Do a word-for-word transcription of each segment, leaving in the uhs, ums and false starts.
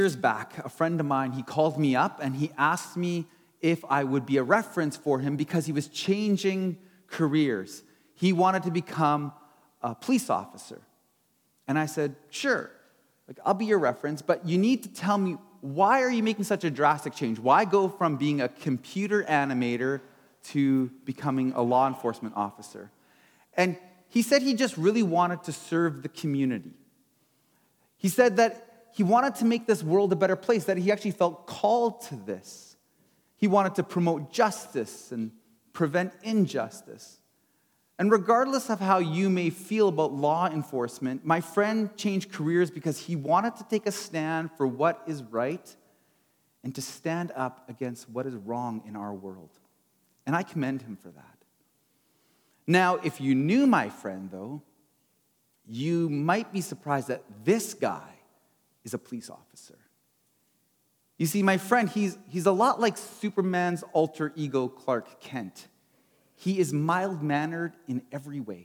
Years back, a friend of mine, he called me up and he asked me if I would be a reference for him because he was changing careers. He wanted to become a police officer. And I said, sure, like, I'll be your reference, but you need to tell me, why are you making such a drastic change? Why go from being a computer animator to becoming a law enforcement officer? And he said he just really wanted to serve the community. He said that he wanted to make this world a better place, that he actually felt called to this. He wanted to promote justice and prevent injustice. And regardless of how you may feel about law enforcement, my friend changed careers because he wanted to take a stand for what is right and to stand up against what is wrong in our world. And I commend him for that. Now, if you knew my friend, though, you might be surprised that this guy is a police officer. You see, my friend, he's, he's a lot like Superman's alter ego, Clark Kent. He is mild-mannered in every way.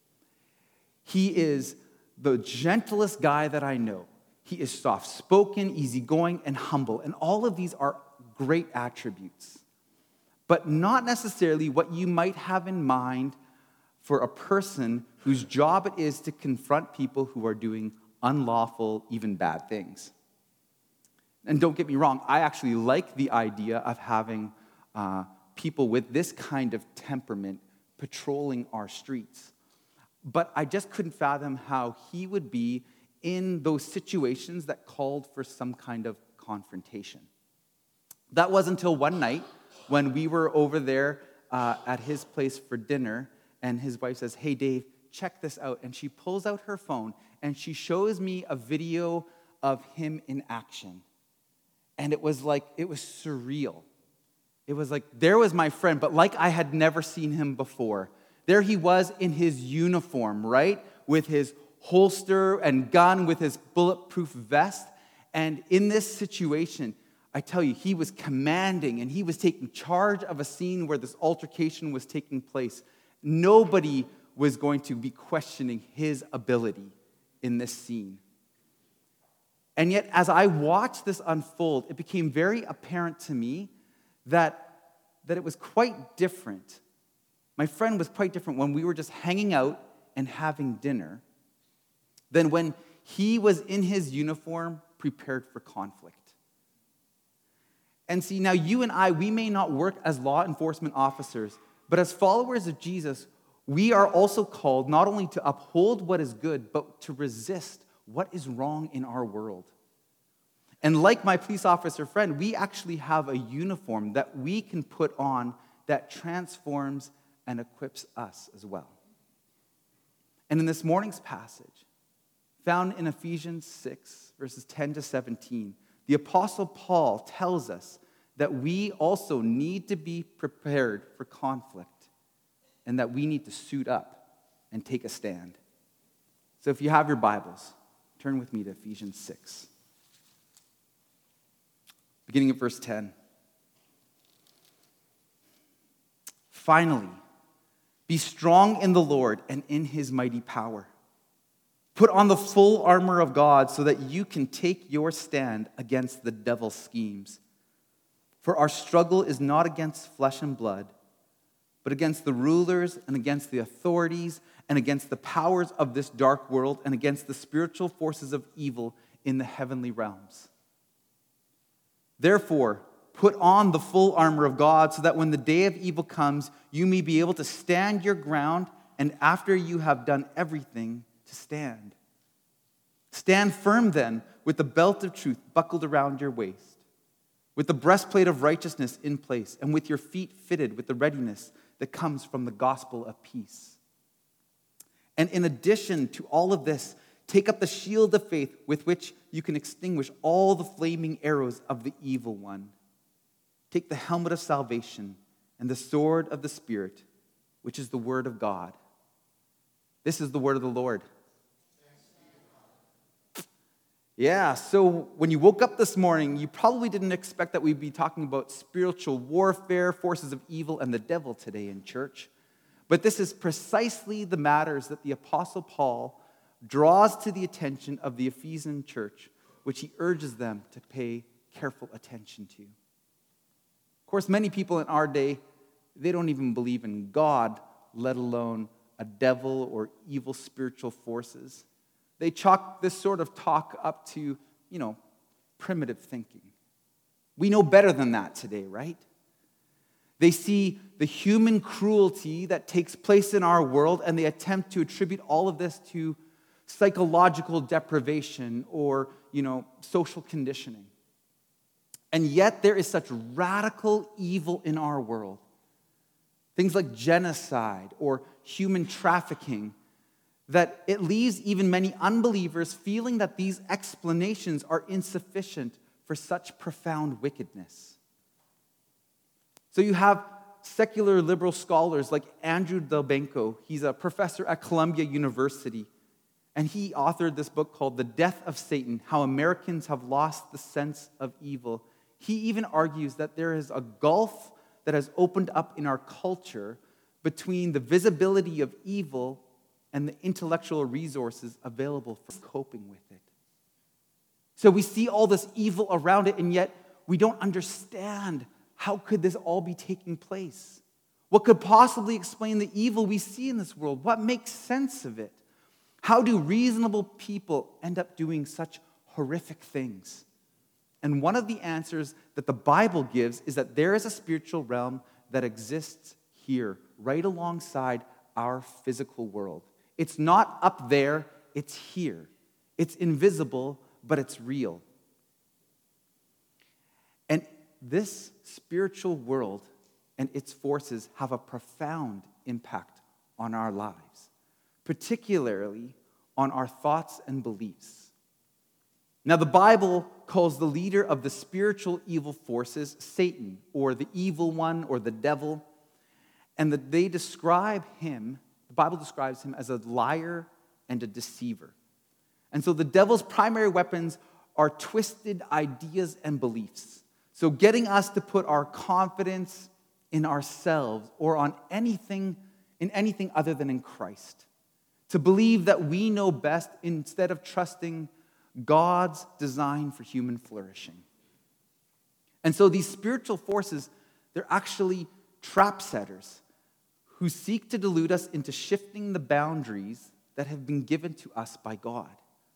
He is the gentlest guy that I know. He is soft-spoken, easygoing, and humble. And all of these are great attributes, but not necessarily what you might have in mind for a person whose job it is to confront people who are doing unlawful, even bad things. And don't get me wrong, I actually like the idea of having uh, people with this kind of temperament patrolling our streets. But I just couldn't fathom how he would be in those situations that called for some kind of confrontation. That was until one night when we were over there uh, at his place for dinner, and his wife says, "Hey, Dave, check this out." And she pulls out her phone, and she shows me a video of him in action. And it was like, it was surreal. It was like, there was my friend, but like I had never seen him before. There he was in his uniform, right? With his holster and gun, with his bulletproof vest. And in this situation, I tell you, he was commanding and he was taking charge of a scene where this altercation was taking place. Nobody was going to be questioning his ability in this scene. And yet, as I watched this unfold, it became very apparent to me that, that it was quite different. My friend was quite different when we were just hanging out and having dinner than when he was in his uniform prepared for conflict. And see, now you and I, we may not work as law enforcement officers, but as followers of Jesus, we are also called not only to uphold what is good, but to resist what is wrong in our world. And like my police officer friend, we actually have a uniform that we can put on that transforms and equips us as well. And in this morning's passage, found in Ephesians six, verses ten to seventeen, the Apostle Paul tells us that we also need to be prepared for conflict and that we need to suit up and take a stand. So if you have your Bibles, turn with me to Ephesians six. Beginning at verse ten. Finally, be strong in the Lord and in his mighty power. Put on the full armor of God so that you can take your stand against the devil's schemes. For our struggle is not against flesh and blood, but against the rulers and against the authorities and against the powers of this dark world and against the spiritual forces of evil in the heavenly realms. Therefore, put on the full armor of God so that when the day of evil comes, you may be able to stand your ground, and after you have done everything, to stand. Stand firm then with the belt of truth buckled around your waist, with the breastplate of righteousness in place, and with your feet fitted with the readiness that comes from the gospel of peace. And in addition to all of this, take up the shield of faith with which you can extinguish all the flaming arrows of the evil one. Take the helmet of salvation and the sword of the Spirit, which is the word of God. This is the word of the Lord. Yeah, so when you woke up this morning, you probably didn't expect that we'd be talking about spiritual warfare, forces of evil, and the devil today in church. But this is precisely the matters that the Apostle Paul draws to the attention of the Ephesian church, which he urges them to pay careful attention to. Of course, many people in our day, they don't even believe in God, let alone a devil or evil spiritual forces. They chalk this sort of talk up to, you know, primitive thinking. We know better than that today, right? They see the human cruelty that takes place in our world, and they attempt to attribute all of this to psychological deprivation or, you know, social conditioning. And yet there is such radical evil in our world. Things like genocide or human trafficking, that it leaves even many unbelievers feeling that these explanations are insufficient for such profound wickedness. So you have secular liberal scholars like Andrew Delbenko. He's a professor at Columbia University, and he authored this book called The Death of Satan: How Americans Have Lost the Sense of Evil. He even argues that there is a gulf that has opened up in our culture between the visibility of evil and the intellectual resources available for coping with it. So we see all this evil around it, and yet we don't understand how could this all be taking place. What could possibly explain the evil we see in this world? What makes sense of it? How do reasonable people end up doing such horrific things? And one of the answers that the Bible gives is that there is a spiritual realm that exists here, right alongside our physical world. It's not up there, it's here. It's invisible, but it's real. And this spiritual world and its forces have a profound impact on our lives, particularly on our thoughts and beliefs. Now, the Bible calls the leader of the spiritual evil forces Satan, or the evil one, or the devil, and that they describe him, the Bible describes him as a liar and a deceiver. And so the devil's primary weapons are twisted ideas and beliefs. So getting us to put our confidence in ourselves or on anything, in anything other than in Christ. To believe that we know best instead of trusting God's design for human flourishing. And so these spiritual forces, they're actually trap setters who seek to delude us into shifting the boundaries that have been given to us by God.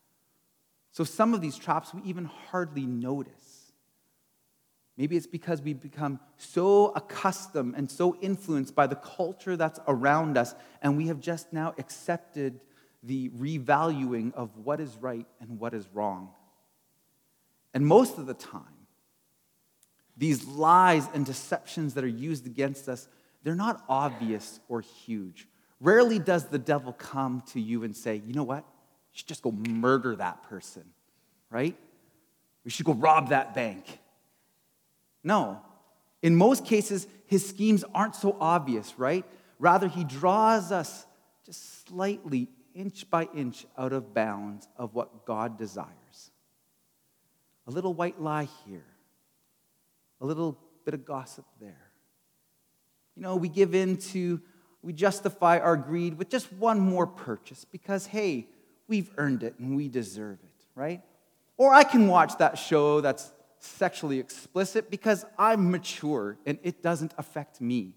So some of these traps we even hardly notice. Maybe it's because we've become so accustomed and so influenced by the culture that's around us, and we have just now accepted the revaluing of what is right and what is wrong. And most of the time, these lies and deceptions that are used against us, they're not obvious or huge. Rarely does the devil come to you and say, you know what? You should just go murder that person, right? We should go rob that bank. No. In most cases, his schemes aren't so obvious, right? Rather, he draws us just slightly, inch by inch, out of bounds of what God desires. A little white lie here. A little bit of gossip there. You know, we give in to, we justify our greed with just one more purchase because, hey, we've earned it and we deserve it, right? Or I can watch that show that's sexually explicit because I'm mature and it doesn't affect me.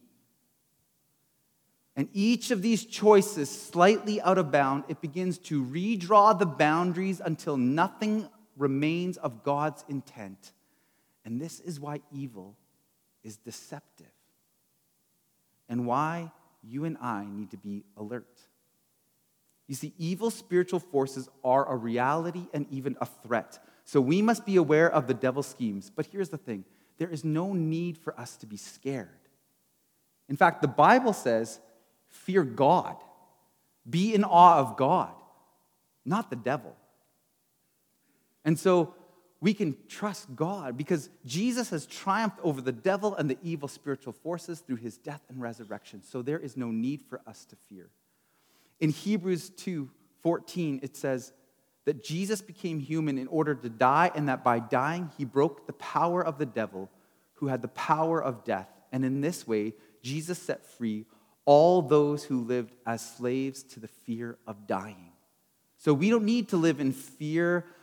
And each of these choices, slightly out of bound, it begins to redraw the boundaries until nothing remains of God's intent. And this is why evil is deceptive. And why you and I need to be alert. You see, evil spiritual forces are a reality and even a threat. So we must be aware of the devil's schemes. But here's the thing. There is no need for us to be scared. In fact, the Bible says, fear God. Be in awe of God, not the devil. And so we can trust God because Jesus has triumphed over the devil and the evil spiritual forces through his death and resurrection. So there is no need for us to fear. In Hebrews two fourteen, it says that Jesus became human in order to die, and that by dying, he broke the power of the devil who had the power of death. And in this way, Jesus set free all those who lived as slaves to the fear of dying. So we don't need to live in fear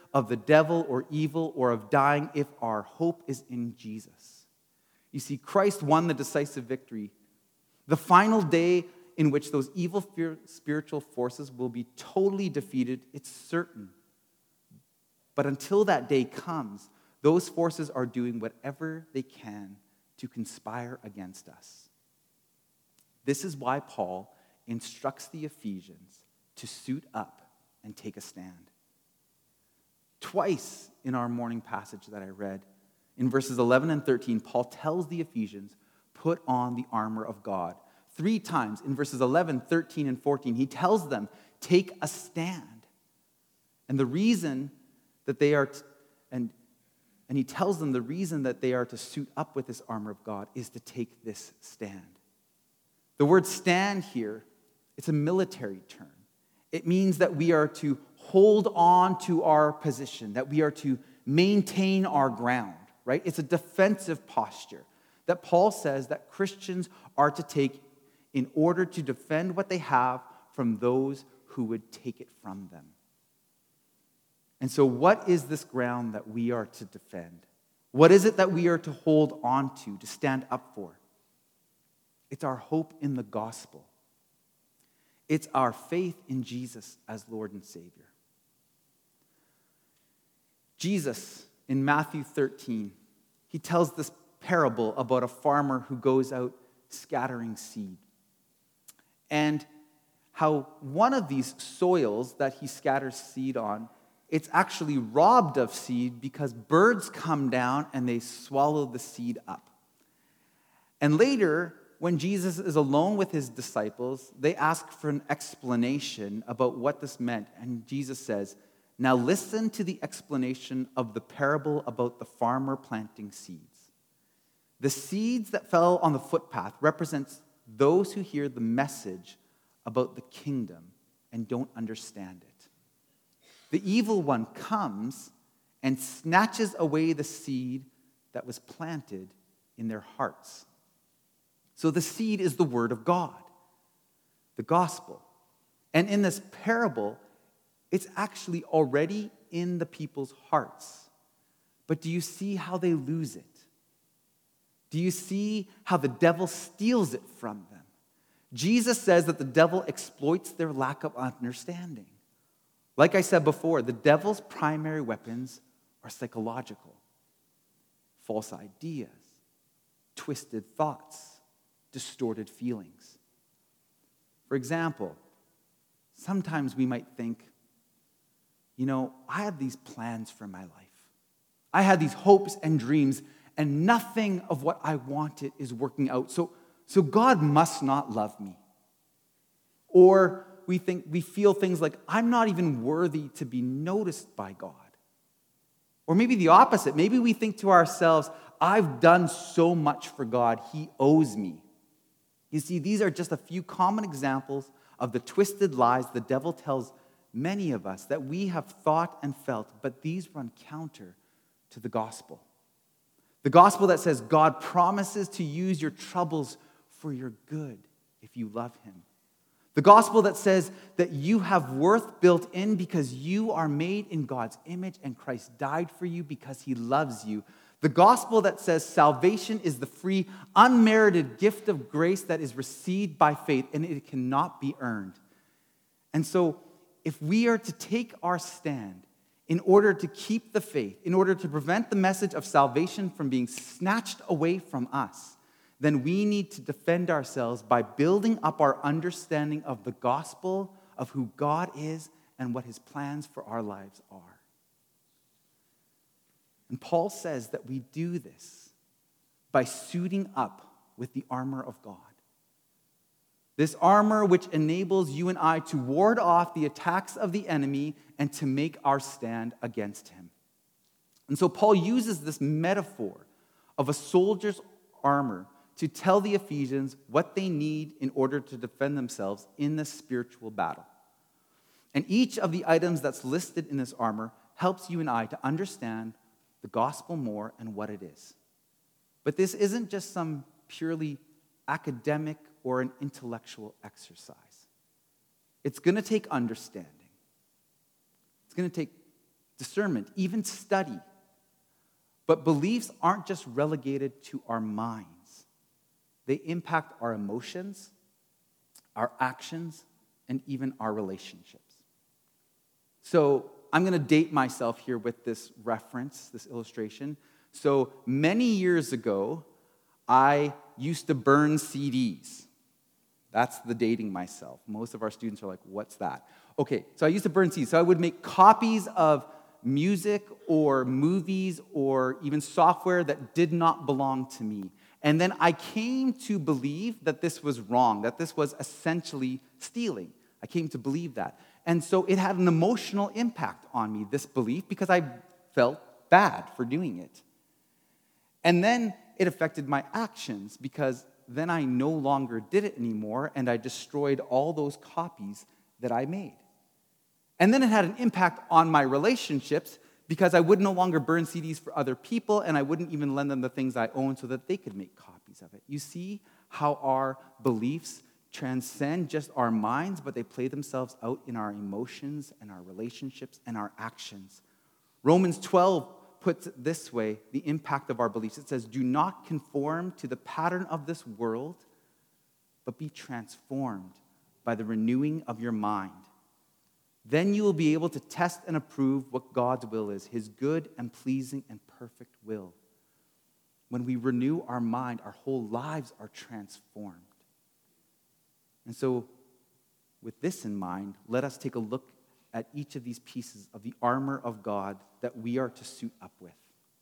of the devil or evil or of dying if our hope is in Jesus. You see, Christ won the decisive victory. The final day in which those evil spiritual forces will be totally defeated, it's certain. But until that day comes, those forces are doing whatever they can to conspire against us. This is why Paul instructs the Ephesians to suit up and take a stand. Twice in our morning passage that I read, in verses eleven and thirteen, Paul tells the Ephesians, put on the armor of God. Three times in verses eleven, thirteen, and fourteen, he tells them, take a stand. And the reason that they are, t- and, and he tells them the reason that they are to suit up with this armor of God is to take this stand. The word stand here, it's a military term. It means that we are to hold on to our position, that we are to maintain our ground, right? It's a defensive posture that Paul says that Christians are to take in order to defend what they have from those who would take it from them. And so what is this ground that we are to defend? What is it that we are to hold on to, to stand up for? It's our hope in the gospel. It's our faith in Jesus as Lord and Savior. Jesus, in Matthew thirteen, he tells this parable about a farmer who goes out scattering seed. And how one of these soils that he scatters seed on, it's actually robbed of seed because birds come down and they swallow the seed up. And later, when Jesus is alone with his disciples, they ask for an explanation about what this meant. And Jesus says, now listen to the explanation of the parable about the farmer planting seeds. The seeds that fell on the footpath represents those who hear the message about the kingdom and don't understand it. The evil one comes and snatches away the seed that was planted in their hearts. So the seed is the word of God, the gospel. And in this parable, it's actually already in the people's hearts. But do you see how they lose it? Do you see how the devil steals it from them? Jesus says that the devil exploits their lack of understanding. Like I said before, the devil's primary weapons are psychological. False ideas, twisted thoughts, distorted feelings. For example, sometimes we might think, you know, I had these plans for my life. I had these hopes and dreams, and nothing of what I wanted is working out. So, so God must not love me. Or we think we feel things like, I'm not even worthy to be noticed by God. Or maybe the opposite. Maybe we think to ourselves, I've done so much for God, he owes me. You see, these are just a few common examples of the twisted lies the devil tells many of us that we have thought and felt, but these run counter to the gospel. The gospel that says God promises to use your troubles for your good if you love him. The gospel that says that you have worth built in because you are made in God's image and Christ died for you because he loves you. The gospel that says salvation is the free, unmerited gift of grace that is received by faith and it cannot be earned. And so, if we are to take our stand in order to keep the faith, in order to prevent the message of salvation from being snatched away from us, then we need to defend ourselves by building up our understanding of the gospel, of who God is, and what his plans for our lives are. And Paul says that we do this by suiting up with the armor of God. This armor which enables you and I to ward off the attacks of the enemy and to make our stand against him. And so Paul uses this metaphor of a soldier's armor to tell the Ephesians what they need in order to defend themselves in this spiritual battle. And each of the items that's listed in this armor helps you and I to understand the gospel more and what it is. But this isn't just some purely academic or an intellectual exercise. It's going to take understanding. It's going to take discernment, even study. But beliefs aren't just relegated to our minds. They impact our emotions, our actions, and even our relationships. So I'm going to date myself here with this reference, this illustration. So many years ago, I used to burn C Ds. That's the dating myself. Most of our students are like, what's that? Okay, so I used to burn C Ds. So I would make copies of music or movies or even software that did not belong to me. And then I came to believe that this was wrong, that this was essentially stealing. I came to believe that. And so it had an emotional impact on me, this belief, because I felt bad for doing it. And then it affected my actions, because then I no longer did it anymore, and I destroyed all those copies that I made. And then it had an impact on my relationships, because I would no longer burn C Ds for other people, and I wouldn't even lend them the things I own so that they could make copies of it. You see how our beliefs transcend just our minds, but they play themselves out in our emotions and our relationships and our actions. Romans twelve puts it this way, the impact of our beliefs. It says, do not conform to the pattern of this world, but be transformed by the renewing of your mind. Then you will be able to test and approve what God's will is, his good and pleasing and perfect will. When we renew our mind, our whole lives are transformed. And so, with this in mind, let us take a look at each of these pieces of the armor of God that we are to suit up with.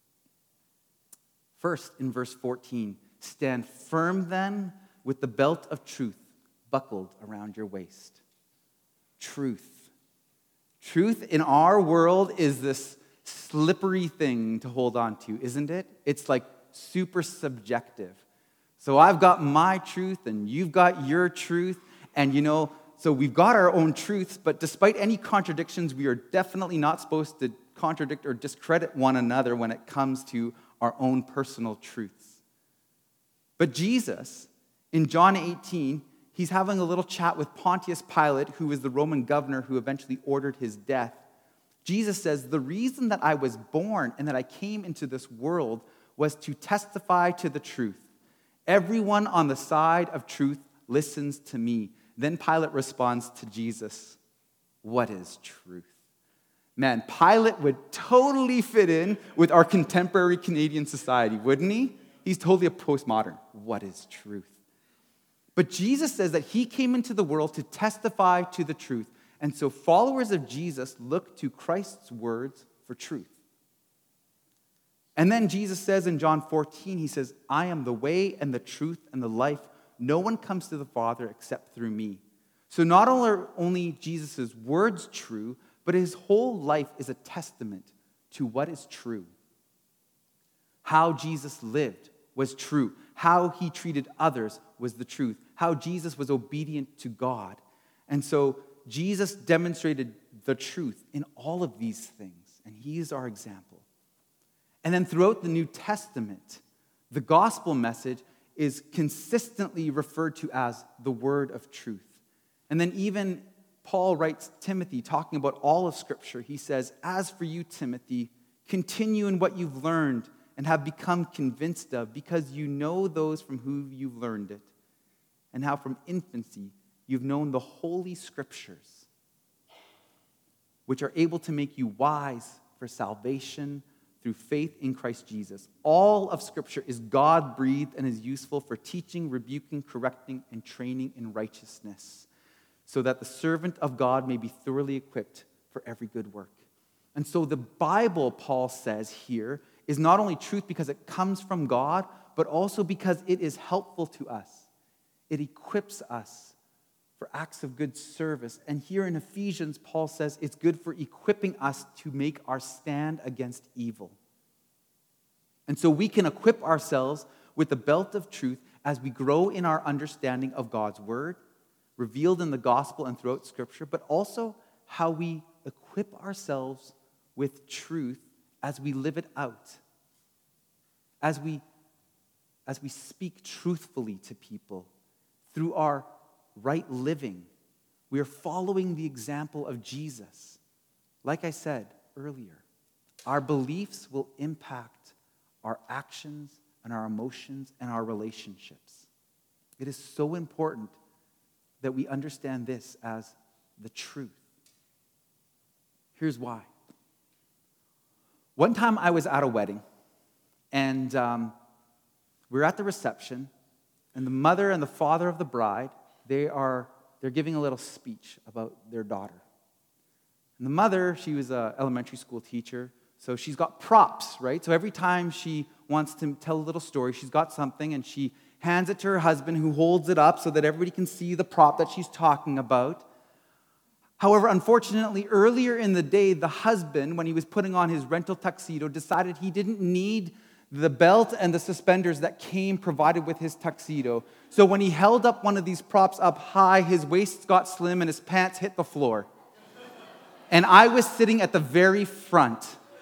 First, in verse fourteen, stand firm then with the belt of truth buckled around your waist. Truth. Truth in our world is this slippery thing to hold on to, isn't it? It's like super subjective. So I've got my truth and you've got your truth, and you know, so we've got our own truths, but despite any contradictions, we are definitely not supposed to contradict or discredit one another when it comes to our own personal truths. But Jesus, in John eighteen, he's having a little chat with Pontius Pilate, who was the Roman governor who eventually ordered his death. Jesus says, the reason that I was born and that I came into this world was to testify to the truth. Everyone on the side of truth listens to me. Then Pilate responds to Jesus, what is truth? Man, Pilate would totally fit in with our contemporary Canadian society, wouldn't he? He's totally a postmodern. What is truth? But Jesus says that he came into the world to testify to the truth. And so followers of Jesus look to Christ's words for truth. And then Jesus says in John fourteen, he says, I am the way and the truth and the life. No one comes to the Father except through me. So not only are only Jesus' words true, but his whole life is a testament to what is true. How Jesus lived was true. How he treated others was the truth. How Jesus was obedient to God. And so Jesus demonstrated the truth in all of these things, and he is our example. And then throughout the New Testament, the gospel message is consistently referred to as the word of truth. And then even Paul writes Timothy, talking about all of Scripture, he says, as for you, Timothy, continue in what you've learned and have become convinced of, because you know those from whom you've learned it, and how from infancy you've known the holy Scriptures, which are able to make you wise for salvation through faith in Christ Jesus. All of Scripture is God-breathed and is useful for teaching, rebuking, correcting, and training in righteousness, so that the servant of God may be thoroughly equipped for every good work. And so the Bible, Paul says here, is not only truth because it comes from God, but also because it is helpful to us. It equips us for acts of good service. And here in Ephesians, Paul says it's good for equipping us to make our stand against evil. And so we can equip ourselves with the belt of truth as we grow in our understanding of God's word, revealed in the gospel and throughout Scripture, but also how we equip ourselves with truth as we live it out, as we, as we speak truthfully to people through our right living. We are following the example of Jesus. Like I said earlier, our beliefs will impact our actions and our emotions and our relationships. It is so important that we understand this as the truth. Here's why. One time I was at a wedding, and um, we were at the reception, and the mother and the father of the bride, they are they're giving a little speech about their daughter. And the mother, she was an elementary school teacher, so she's got props, right? So every time she wants to tell a little story, she's got something, and she hands it to her husband, who holds it up so that everybody can see the prop that she's talking about. However, unfortunately, earlier in the day, the husband, when he was putting on his rental tuxedo, decided he didn't need the belt and the suspenders that came provided with his tuxedo. So when he held up one of these props up high, his waist got slim and his pants hit the floor. And I was sitting at the very front.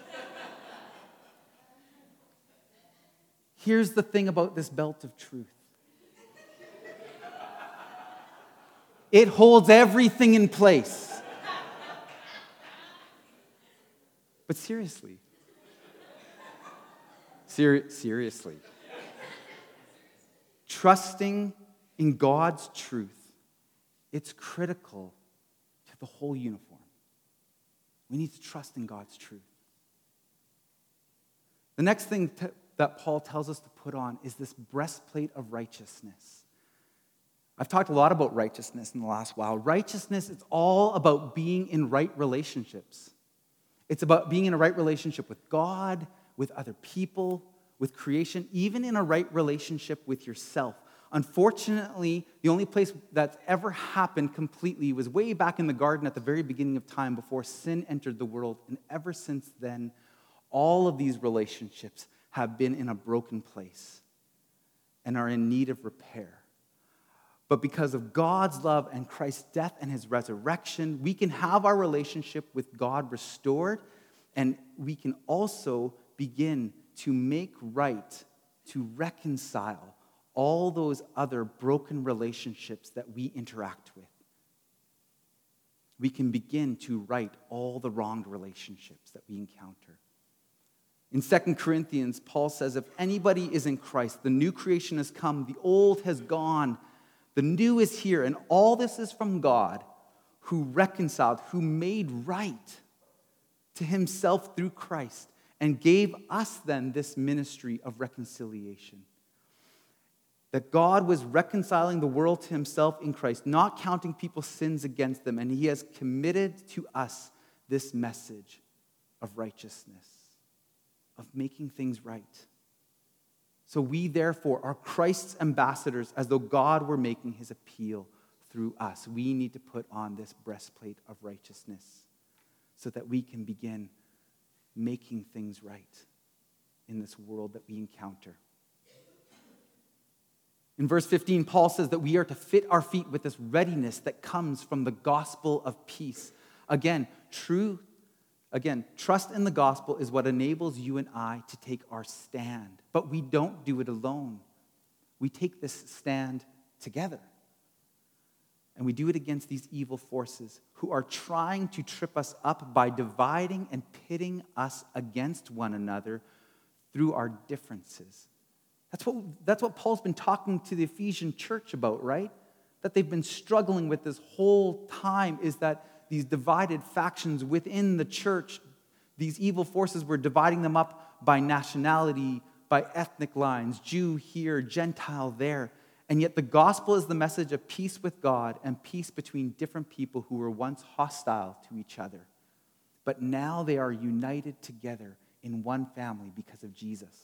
Here's the thing about this belt of truth. It holds everything in place. But seriously, ser- seriously, trusting in God's truth, it's critical to the whole uniform. We need to trust in God's truth. The next thing to, that Paul tells us to put on is this breastplate of righteousness. I've talked a lot about righteousness in the last while. Righteousness is all about being in right relationships. It's about being in a right relationship with God, with other people, with creation, even in a right relationship with yourself. Unfortunately, the only place that's ever happened completely was way back in the garden at the very beginning of time before sin entered the world. And ever since then, all of these relationships have been in a broken place and are in need of repair. But because of God's love and Christ's death and his resurrection, we can have our relationship with God restored, and we can also begin to make right, to reconcile all those other broken relationships that we interact with. We can begin to right all the wronged relationships that we encounter. In Second Corinthians, Paul says, if anybody is in Christ, the new creation has come, the old has gone, the new is here, and all this is from God, who reconciled, who made right to himself through Christ, and gave us then this ministry of reconciliation. That God was reconciling the world to himself in Christ, not counting people's sins against them, and he has committed to us this message of righteousness, of making things right. So we, therefore, are Christ's ambassadors as though God were making his appeal through us. We need to put on this breastplate of righteousness so that we can begin making things right in this world that we encounter. In verse fifteen, Paul says that we are to fit our feet with this readiness that comes from the gospel of peace. Again, true Again, trust in the gospel is what enables you and I to take our stand. But we don't do it alone. We take this stand together. And we do it against these evil forces who are trying to trip us up by dividing and pitting us against one another through our differences. That's what, that's what Paul's been talking to the Ephesian church about, right? That they've been struggling with this whole time is that these divided factions within the church, these evil forces were dividing them up by nationality, by ethnic lines, Jew here, Gentile there. And yet the gospel is the message of peace with God and peace between different people who were once hostile to each other. But now they are united together in one family because of Jesus.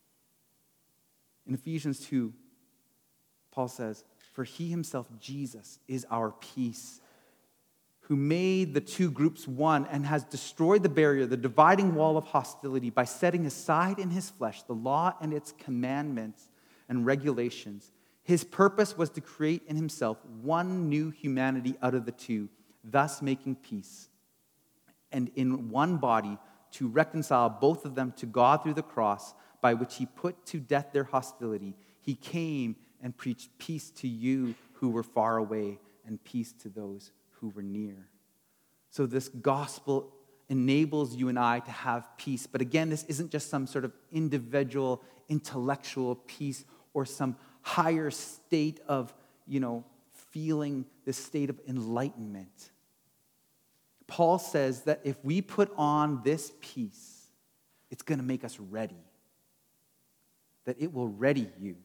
In Ephesians two, Paul says, "For he himself, Jesus, is our peace, who made the two groups one and has destroyed the barrier, the dividing wall of hostility, by setting aside in his flesh the law and its commandments and regulations. His purpose was to create in himself one new humanity out of the two, thus making peace, and in one body to reconcile both of them to God through the cross, by which he put to death their hostility. He came and preached peace to you who were far away and peace to those who were near." So this gospel enables you and I to have peace. But again, this isn't just some sort of individual, intellectual peace or some higher state of, you know, feeling this state of enlightenment. Paul says that if we put on this peace, it's going to make us ready. That it will ready you.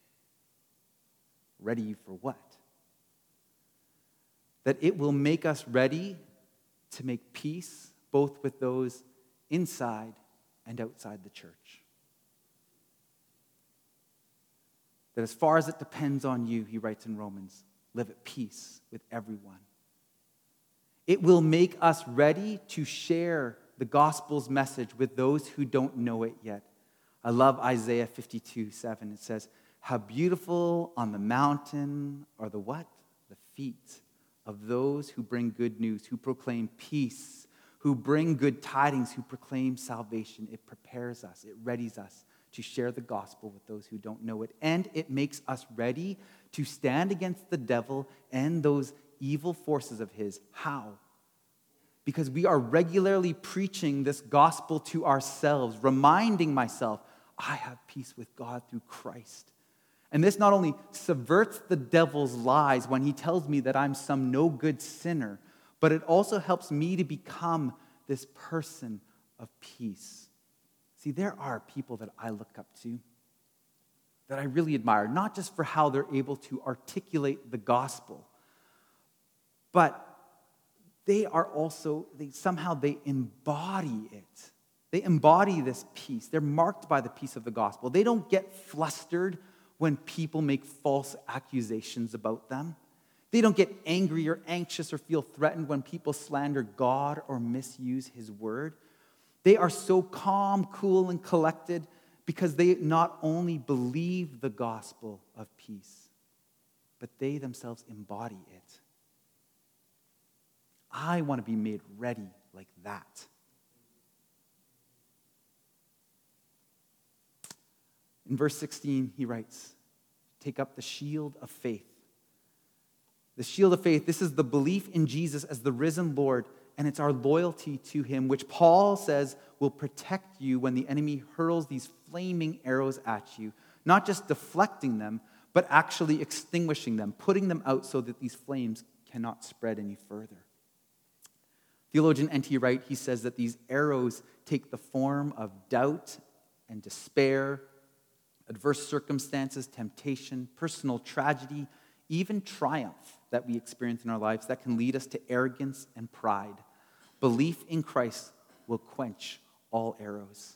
Ready you for what? That it will make us ready to make peace both with those inside and outside the church. That as far as it depends on you, he writes in Romans, live at peace with everyone. It will make us ready to share the gospel's message with those who don't know it yet. I love Isaiah fifty-two seven. It says, how beautiful on the mountain are the what? The feet of those who bring good news, who proclaim peace, who bring good tidings, who proclaim salvation. It prepares us, it readies us to share the gospel with those who don't know it. And it makes us ready to stand against the devil and those evil forces of his. How? Because we are regularly preaching this gospel to ourselves, reminding myself, I have peace with God through Christ. And this not only subverts the devil's lies when he tells me that I'm some no good sinner, but it also helps me to become this person of peace. See, there are people that I look up to, that I really admire, not just for how they're able to articulate the gospel, but they are also, they somehow they embody it. They embody this peace. They're marked by the peace of the gospel. They don't get flustered when people make false accusations about them. They don't get angry or anxious or feel threatened when people slander God or misuse his word. They are so calm, cool, and collected because they not only believe the gospel of peace, but they themselves embody it. I want to be made ready like that. In verse sixteen, he writes, take up the shield of faith. The shield of faith, this is the belief in Jesus as the risen Lord, and it's our loyalty to him, which Paul says will protect you when the enemy hurls these flaming arrows at you, not just deflecting them, but actually extinguishing them, putting them out so that these flames cannot spread any further. Theologian N T Wright, he says that these arrows take the form of doubt and despair, adverse circumstances, temptation, personal tragedy, even triumph that we experience in our lives that can lead us to arrogance and pride. Belief in Christ will quench all arrows.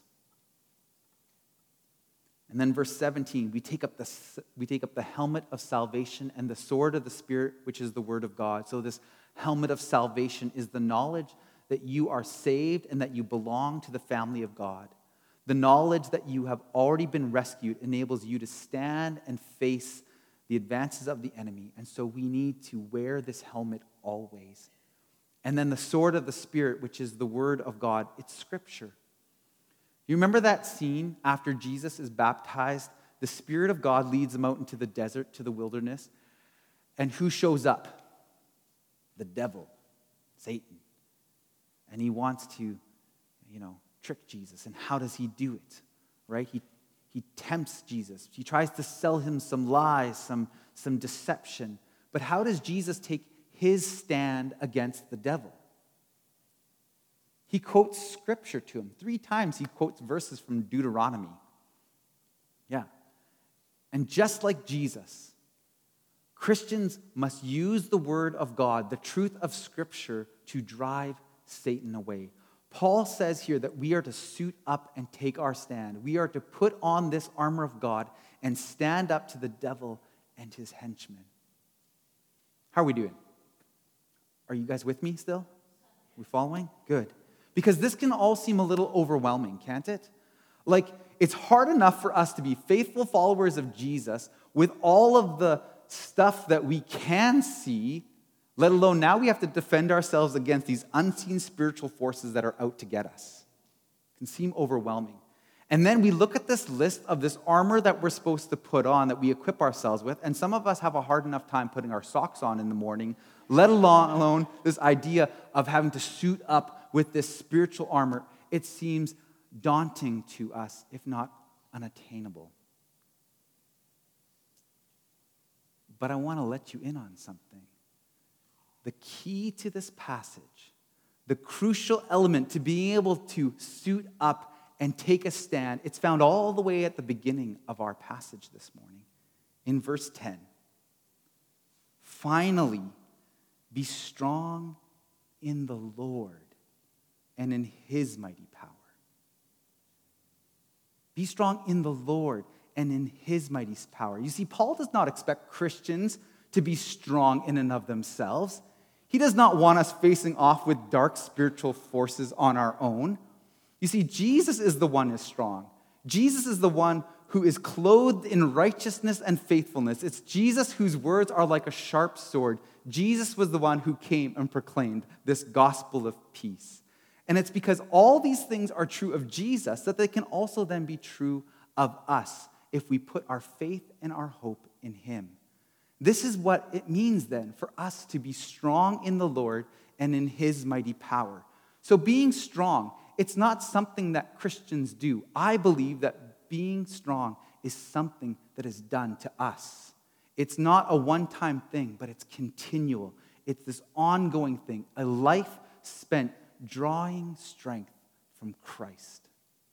And then verse seventeen, we take up the we take up the helmet of salvation and the sword of the Spirit, which is the word of God. So this helmet of salvation is the knowledge that you are saved and that you belong to the family of God. The knowledge that you have already been rescued enables you to stand and face the advances of the enemy. And so we need to wear this helmet always. And then the sword of the Spirit, which is the word of God, it's Scripture. You remember that scene after Jesus is baptized? The Spirit of God leads him out into the desert, to the wilderness. And who shows up? The devil, Satan. And he wants to, you know, trick Jesus. And how does he do it? Right? He he tempts Jesus. He tries to sell him some lies, some, some deception. But how does Jesus take his stand against the devil? He quotes Scripture to him. Three times he quotes verses from Deuteronomy. Yeah. And just like Jesus, Christians must use the word of God, the truth of Scripture, to drive Satan away. Paul says here that we are to suit up and take our stand. We are to put on this armor of God and stand up to the devil and his henchmen. How are we doing? Are you guys with me still? We following? Good. Because this can all seem a little overwhelming, can't it? Like, it's hard enough for us to be faithful followers of Jesus with all of the stuff that we can see, let alone now we have to defend ourselves against these unseen spiritual forces that are out to get us. It can seem overwhelming. And then we look at this list of this armor that we're supposed to put on, that we equip ourselves with, and some of us have a hard enough time putting our socks on in the morning, let alone this idea of having to suit up with this spiritual armor. It seems daunting to us, if not unattainable. But I want to let you in on something. The key to this passage, the crucial element to being able to suit up and take a stand, it's found all the way at the beginning of our passage this morning. In verse ten, finally, be strong in the Lord and in his mighty power. Be strong in the Lord and in his mighty power. You see, Paul does not expect Christians to be strong in and of themselves. He does not want us facing off with dark spiritual forces on our own. You see, Jesus is the one who is strong. Jesus is the one who is clothed in righteousness and faithfulness. It's Jesus whose words are like a sharp sword. Jesus was the one who came and proclaimed this gospel of peace. And it's because all these things are true of Jesus that they can also then be true of us if we put our faith and our hope in him. This is what it means then for us to be strong in the Lord and in his mighty power. So being strong, it's not something that Christians do. I believe that being strong is something that is done to us. It's not a one-time thing, but it's continual. It's this ongoing thing, a life spent drawing strength from Christ.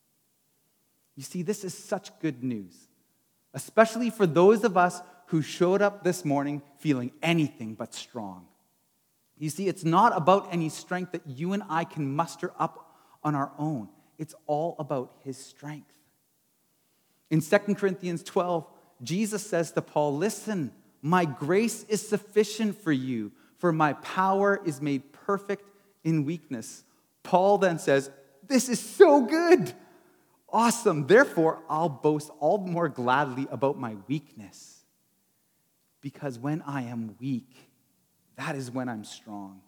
You see, this is such good news, especially for those of us who showed up this morning feeling anything but strong. You see, it's not about any strength that you and I can muster up on our own. It's all about his strength. In Second Corinthians twelve, Jesus says to Paul, listen, my grace is sufficient for you, for my power is made perfect in weakness. Paul then says, this is so good. Awesome. Therefore, I'll boast all the more gladly about my weakness. Because when I am weak, that is when I'm strong.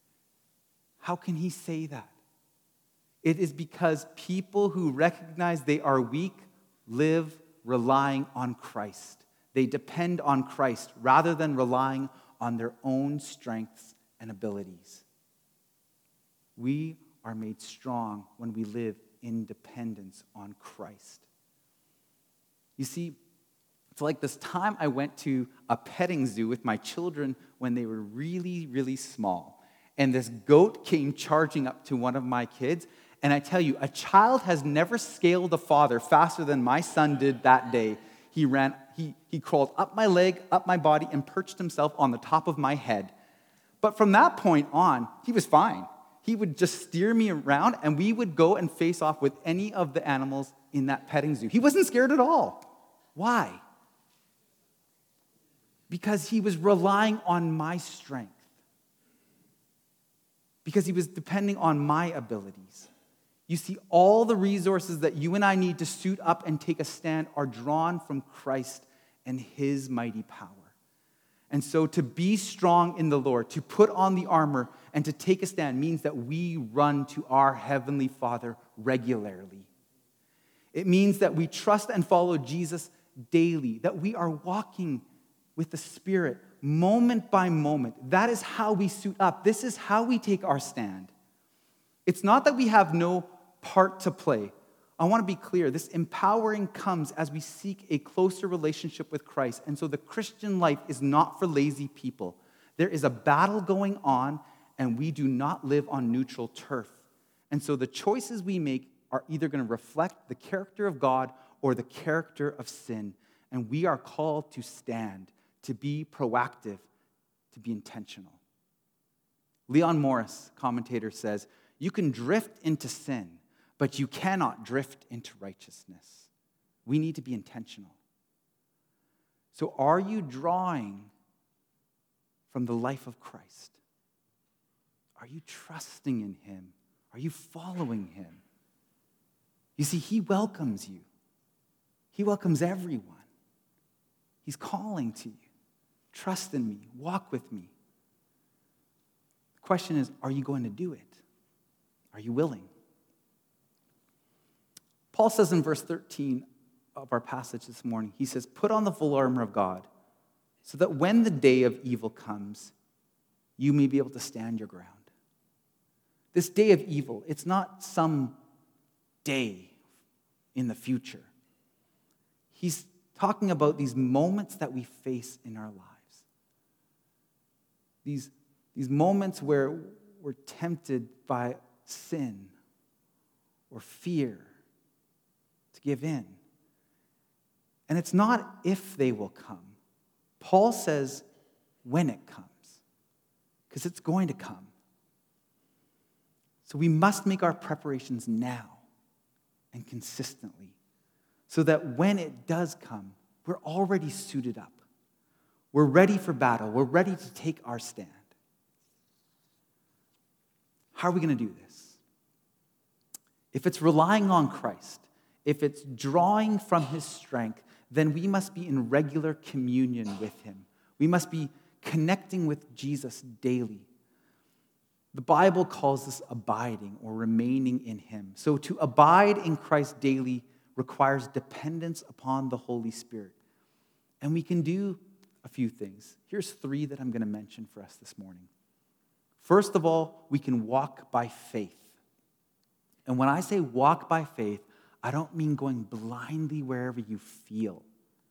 How can he say that? It is because people who recognize they are weak live relying on Christ. They depend on Christ rather than relying on their own strengths and abilities. We are made strong when we live in dependence on Christ. You see, it's like this time I went to a petting zoo with my children when they were really, really small. And this goat came charging up to one of my kids. And I tell you, a child has never scaled a father faster than my son did that day. He ran, he, he crawled up my leg, up my body, and perched himself on the top of my head. But from that point on, he was fine. He would just steer me around, and we would go and face off with any of the animals in that petting zoo. He wasn't scared at all. Why? Because he was relying on my strength. Because he was depending on my abilities. You see, all the resources that you and I need to suit up and take a stand are drawn from Christ and his mighty power. And so to be strong in the Lord, to put on the armor and to take a stand means that we run to our Heavenly Father regularly. It means that we trust and follow Jesus daily, that we are walking with the Spirit moment by moment. That is how we suit up. This is how we take our stand. It's not that we have no part to play. I want to be clear. This empowering comes as we seek a closer relationship with Christ. And so the Christian life is not for lazy people. There is a battle going on, and we do not live on neutral turf. And so the choices we make are either going to reflect the character of God or the character of sin. And we are called to stand, to be proactive, to be intentional. Leon Morris, commentator, says, you can drift into sin, but you cannot drift into righteousness. We need to be intentional. So are you drawing from the life of Christ? Are you trusting in him? Are you following him? You see, he welcomes you. He welcomes everyone. He's calling to you. Trust in me. Walk with me. The question is, are you going to do it? Are you willing? Paul says in verse thirteen of our passage this morning, he says, put on the full armor of God so that when the day of evil comes, you may be able to stand your ground. This day of evil, it's not some day in the future. He's talking about these moments that we face in our lives. These, these moments where we're tempted by sin or fear to give in. And it's not if they will come. Paul says when it comes, because it's going to come. So we must make our preparations now and consistently so that when it does come, we're already suited up. We're ready for battle. We're ready to take our stand. How are we going to do this? If it's relying on Christ, if it's drawing from his strength, then we must be in regular communion with him. We must be connecting with Jesus daily. The Bible calls this abiding or remaining in him. So to abide in Christ daily requires dependence upon the Holy Spirit. And we can do a few things. Here's three that I'm going to mention for us this morning. First of all, we can walk by faith. And when I say walk by faith, I don't mean going blindly wherever you feel.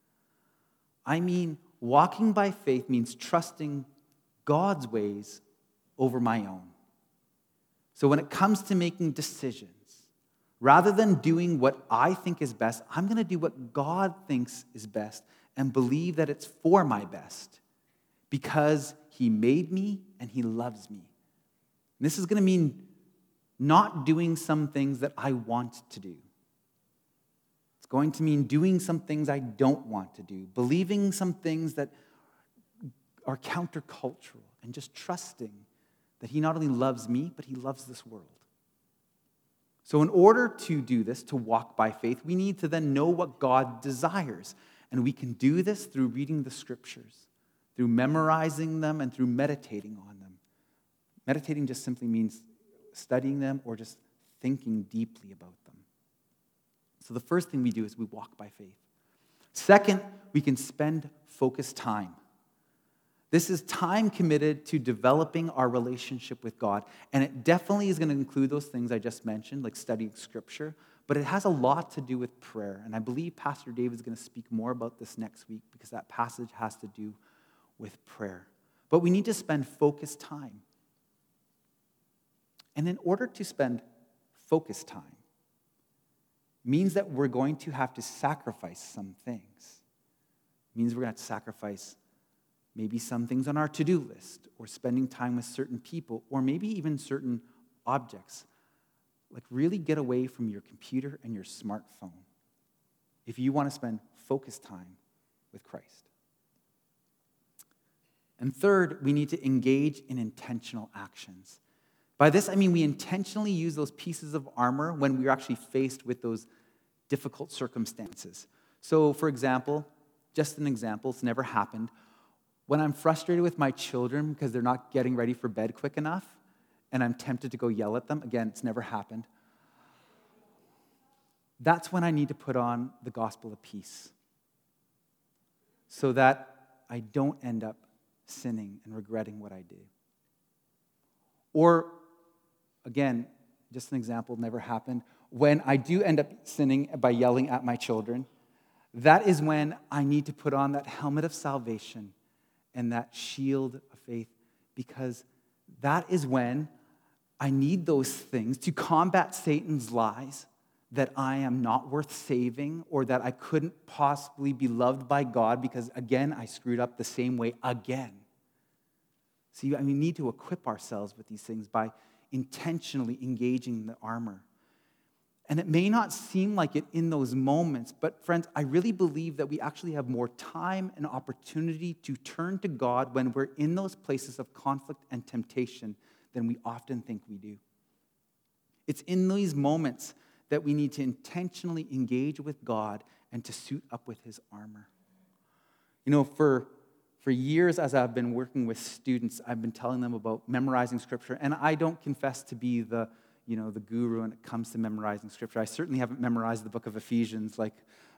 I mean walking by faith means trusting God's ways over my own. So when it comes to making decisions, rather than doing what I think is best, I'm going to do what God thinks is best and believe that it's for my best because he made me and he loves me. And this is going to mean not doing some things that I want to do. It's going to mean doing some things I don't want to do, believing some things that are countercultural, and just trusting that he not only loves me, but he loves this world. So in order to do this, to walk by faith, we need to then know what God desires. And we can do this through reading the scriptures, through memorizing them, and through meditating on them. Meditating just simply means studying them or just thinking deeply about them. So the first thing we do is we walk by faith. Second, we can spend focused time. This is time committed to developing our relationship with God. And it definitely is going to include those things I just mentioned, like studying scripture, but it has a lot to do with prayer. And I believe Pastor David is going to speak more about this next week because that passage has to do with prayer. But we need to spend focused time. And in order to spend focused time, means that we're going to have to sacrifice some things. It means we're going to have to sacrifice maybe some things on our to-do list, or spending time with certain people, or maybe even certain objects. Like really get away from your computer and your smartphone if you want to spend focused time with Christ. And third, we need to engage in intentional actions. By this, I mean we intentionally use those pieces of armor when we're actually faced with those difficult circumstances. So, for example, just an example, it's never happened. When I'm frustrated with my children because they're not getting ready for bed quick enough, and I'm tempted to go yell at them, again, it's never happened, that's when I need to put on the gospel of peace so that I don't end up sinning and regretting what I do. Or, again, just an example, never happened, when I do end up sinning by yelling at my children, that is when I need to put on that helmet of salvation and that shield of faith, because that is when I need those things to combat Satan's lies that I am not worth saving or that I couldn't possibly be loved by God because, again, I screwed up the same way again. See, I mean, we need to equip ourselves with these things by intentionally engaging the armor. And it may not seem like it in those moments, but friends, I really believe that we actually have more time and opportunity to turn to God when we're in those places of conflict and temptation than we often think we do. It's in these moments that we need to intentionally engage with God and to suit up with his armor. You know, for, for years as I've been working with students, I've been telling them about memorizing scripture, and I don't confess to be the you know, the guru when it comes to memorizing scripture. I certainly haven't memorized the book of Ephesians like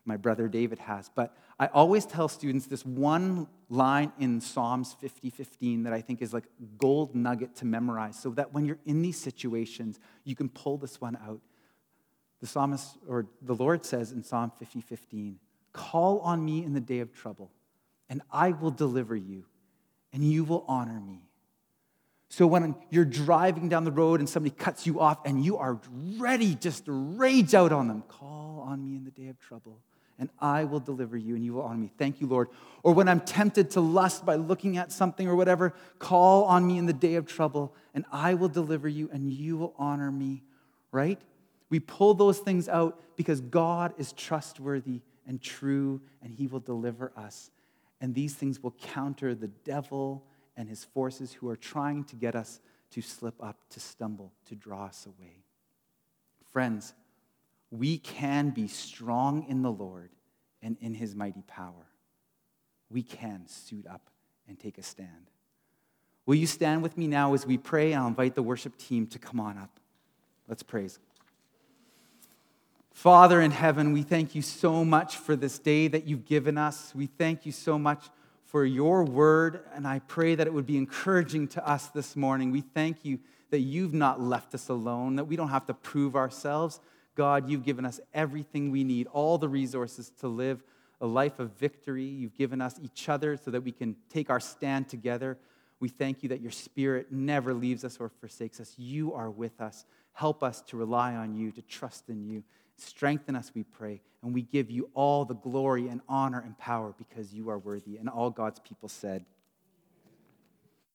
my brother David has. But I always tell students this one line in Psalms fifty fifteen that I think is like gold nugget to memorize, so that when you're in these situations, you can pull this one out. The psalmist, or the Lord says in Psalm fifty fifteen, "Call on me in the day of trouble, and I will deliver you, and you will honor me." So when you're driving down the road and somebody cuts you off and you are ready just to rage out on them, call on me in the day of trouble, and I will deliver you, and you will honor me. Thank you, Lord. Or when I'm tempted to lust by looking at something or whatever, call on me in the day of trouble, and I will deliver you, and you will honor me, right? We pull those things out because God is trustworthy and true, and he will deliver us. And these things will counter the devil and his forces who are trying to get us to slip up, to stumble, to draw us away. Friends, we can be strong in the Lord and in his mighty power. We can suit up and take a stand. Will you stand with me now as we pray? I'll invite the worship team to come on up. Let's praise. Father in heaven, we thank you so much for this day that you've given us. We thank you so much for your word, and I pray that it would be encouraging to us this morning. We thank you that you've not left us alone, that we don't have to prove ourselves. God, you've given us everything we need, all the resources to live a life of victory. You've given us each other so that we can take our stand together. We thank you that your Spirit never leaves us or forsakes us. You are with us. Help us to rely on you, to trust in you. Strengthen us, we pray, and we give you all the glory and honor and power because you are worthy. And all God's people said,